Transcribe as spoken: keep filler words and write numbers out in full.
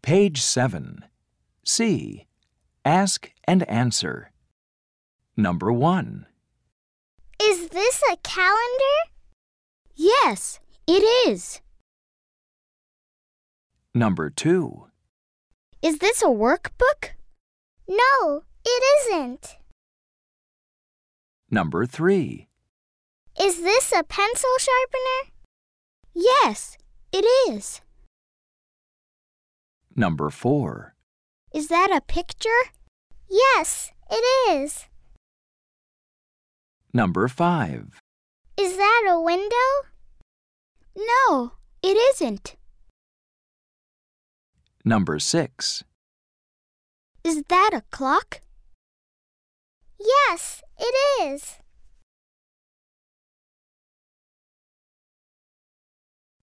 Page seven. C. Ask and answer. Number one. Is this a calendar? Yes, it is. Number two. Is this a workbook? No, it isn't. Number three. Is this a pencil sharpener? Yes, it is. Number four. Is that a picture? Yes, it is. Number five. Is that a window? No, it isn't. Number six. Is that a clock? Yes, it is.